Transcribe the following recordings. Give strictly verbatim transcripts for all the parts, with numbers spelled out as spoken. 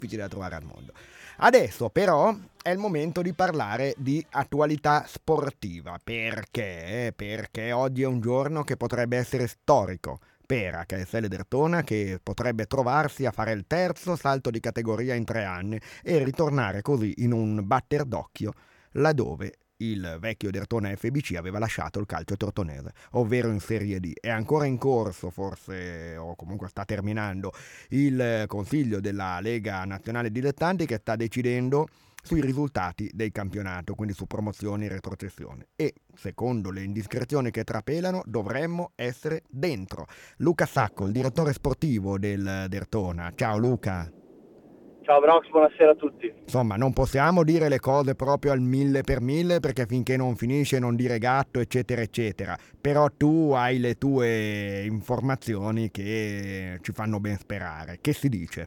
difficile da trovare al mondo. Adesso però è il momento di parlare di attualità sportiva. Perché? Perché oggi è un giorno che potrebbe essere storico per H S L Derthona, che potrebbe trovarsi a fare il terzo salto di categoria in tre anni e ritornare così in un batter d'occhio laddove il vecchio Derthona F B C aveva lasciato il calcio tortonese, ovvero in Serie D. È ancora in corso, forse, o comunque sta terminando, il consiglio della Lega Nazionale Dilettanti, che sta decidendo sui risultati del campionato, quindi su promozioni e retrocessione. E, secondo le indiscrezioni che trapelano, dovremmo essere dentro. Luca Sacco, il direttore sportivo del Derthona. Ciao Luca. Ciao Brox, buonasera a tutti. Insomma, non possiamo dire le cose proprio al mille per mille, perché finché non finisce non dire gatto, eccetera, eccetera. Però tu hai le tue informazioni che ci fanno ben sperare. Che si dice?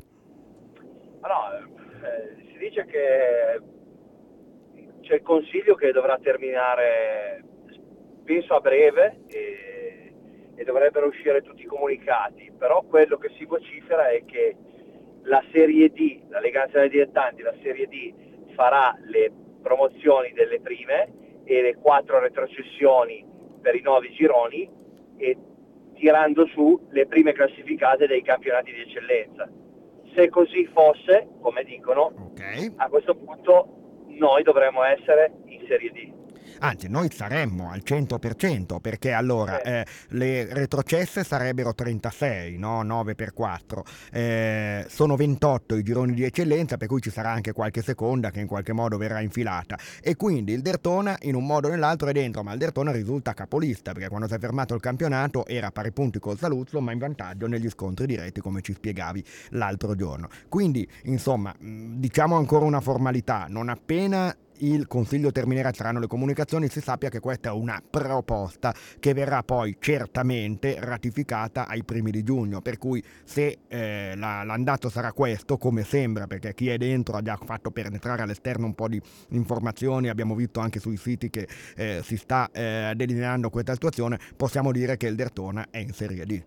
Ma no, eh, si dice che c'è il consiglio che dovrà terminare, penso a breve, e, e dovrebbero uscire tutti i comunicati. Però quello che si vocifera è che la Serie D, la Lega Nazionale Dilettanti, la Serie D farà le promozioni delle prime e le quattro retrocessioni per i nuovi gironi, e tirando su le prime classificate dei campionati di eccellenza. Se così fosse, come dicono, Ok. a questo punto noi dovremmo essere in Serie D. Anzi, noi saremmo al cento per cento, perché allora Sì. eh, le retrocesse sarebbero trentasei, no? nove per quattro. Eh, sono ventotto i gironi di eccellenza, per cui ci sarà anche qualche seconda che in qualche modo verrà infilata. E quindi il Derthona in un modo o nell'altro è dentro, ma il Derthona risulta capolista, perché quando si è fermato il campionato era a pari punti col Saluzzo, ma in vantaggio negli scontri diretti, come ci spiegavi l'altro giorno. Quindi, insomma, diciamo ancora una formalità, non appena il Consiglio terminerà, saranno le comunicazioni, si sappia che questa è una proposta che verrà poi certamente ratificata ai primi di giugno, per cui se eh, la, l'andato sarà questo, come sembra, perché chi è dentro ha già fatto penetrare all'esterno un po' di informazioni, abbiamo visto anche sui siti che eh, si sta eh, delineando questa situazione, possiamo dire che il Derthona è in Serie D.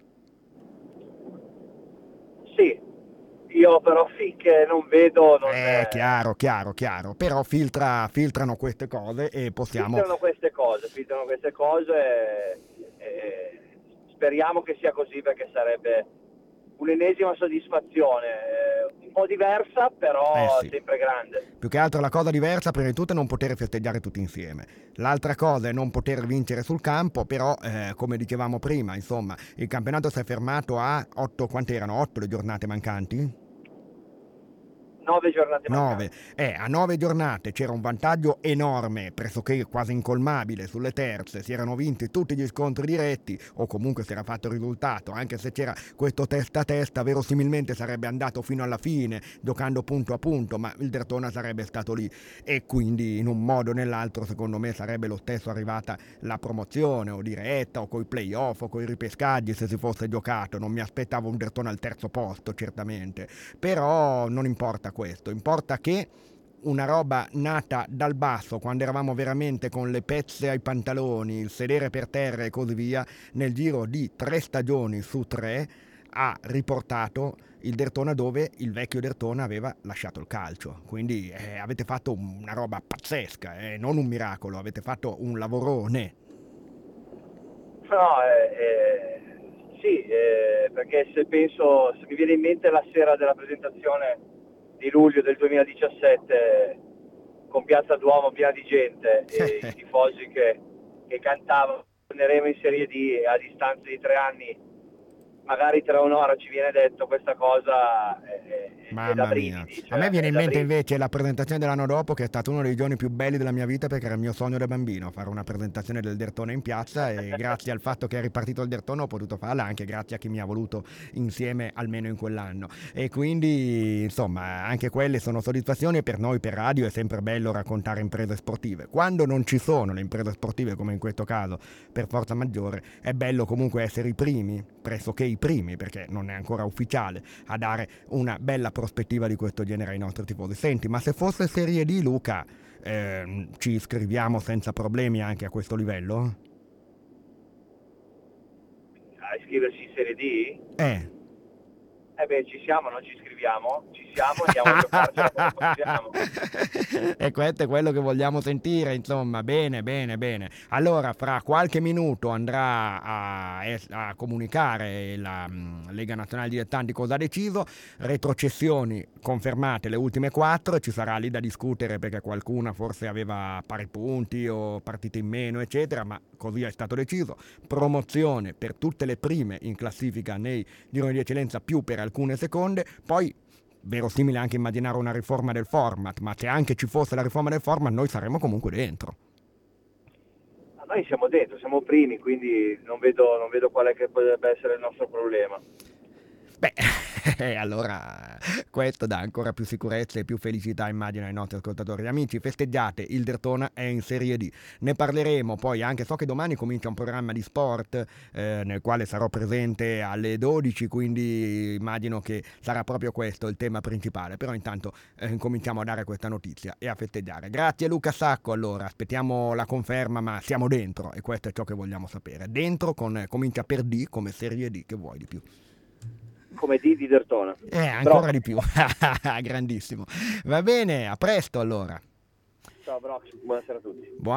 Sì, io però finché non vedo, non, Eh, eh, chiaro, chiaro, chiaro, però filtra, filtrano queste cose e possiamo. filtrano queste cose, filtrano queste cose e, e speriamo che sia così, perché sarebbe un'ennesima soddisfazione, eh, un po' diversa, Eh però sì. sempre grande. Più che altro la cosa diversa, prima di tutto, è non poter festeggiare tutti insieme. L'altra cosa è non poter vincere sul campo, però, eh, come dicevamo prima, insomma, il campionato si è fermato a otto, quante erano? otto le giornate mancanti? Nove giornate nove. mancanti. Eh, a nove giornate c'era un vantaggio enorme, pressoché quasi incolmabile sulle terze, si erano vinti tutti gli scontri diretti, o comunque si era fatto il risultato, anche se c'era questo testa a testa, verosimilmente sarebbe andato fino alla fine, giocando punto a punto, ma il Derthona sarebbe stato lì, e quindi in un modo o nell'altro, secondo me, sarebbe lo stesso arrivata la promozione, o diretta, o coi playoff, o coi ripescaggi, se si fosse giocato. Non mi aspettavo un Derthona al terzo posto, certamente, però non importa questo, importa che una roba nata dal basso, quando eravamo veramente con le pezze ai pantaloni, il sedere per terra e così via, nel giro di tre stagioni su tre ha riportato il Derthona dove il vecchio Derthona aveva lasciato il calcio. Quindi eh, avete fatto una roba pazzesca, eh, non un miracolo, avete fatto un lavorone. No, eh, eh, sì, eh, perché se penso, se mi viene in mente la sera della presentazione di luglio del duemiladiciassette, con Piazza Duomo piena di gente e i tifosi che, che cantavano torneremo in Serie D, e a distanza di tre anni, magari tra un'ora ci viene detto questa cosa, è, è, è da Mamma mia. brividi, A me cioè viene è in da mente brividi. invece la presentazione dell'anno dopo, che è stato uno dei giorni più belli della mia vita, perché era il mio sogno da bambino, fare una presentazione del Derthona in piazza, e grazie al fatto che è ripartito il Derthona ho potuto farla, anche grazie a chi mi ha voluto insieme almeno in quell'anno. E quindi, insomma, anche quelle sono soddisfazioni, e per noi per radio è sempre bello raccontare imprese sportive. Quando non ci sono le imprese sportive, come in questo caso, per forza maggiore, è bello comunque essere i primi, pressoché i primi, perché non è ancora ufficiale, a dare una bella prospettiva di questo genere ai nostri tifosi. Senti, ma se fosse Serie D, Luca, ehm, ci iscriviamo senza problemi anche a questo livello? A iscriversi in Serie D? Eh, Eh beh, ci siamo, non ci scriviamo, ci siamo, andiamo a giocarcela come possiamo. E questo è quello che vogliamo sentire, insomma. Bene, bene, bene. Allora, fra qualche minuto andrà a, a comunicare la mh, Lega Nazionale Dilettanti cosa ha deciso. Retrocessioni confermate le ultime quattro, ci sarà lì da discutere perché qualcuna forse aveva pari punti o partite in meno, eccetera, ma così è stato deciso. Promozione per tutte le prime in classifica nei gironi di eccellenza più per alcune seconde, poi verosimile anche immaginare una riforma del format, ma se anche ci fosse la riforma del format noi saremmo comunque dentro. Ma noi siamo dentro, siamo primi, quindi non vedo, non vedo qual è che potrebbe essere il nostro problema. Beh, allora questo dà ancora più sicurezza e più felicità, immagino, ai nostri ascoltatori. Amici, festeggiate, il Derthona è in Serie D. Ne parleremo poi anche, so che domani comincia un programma di sport eh, nel quale sarò presente alle dodici, quindi immagino che sarà proprio questo il tema principale. Però intanto eh, cominciamo a dare questa notizia e a festeggiare. Grazie Luca Sacco, allora, aspettiamo la conferma, ma siamo dentro e questo è ciò che vogliamo sapere. Dentro con, comincia per D come Serie D, che vuoi di più? Come D di Derthona. Eh, ancora Brock. di più. Grandissimo. Va bene, a presto allora. Ciao Brock, buonasera a tutti. Buon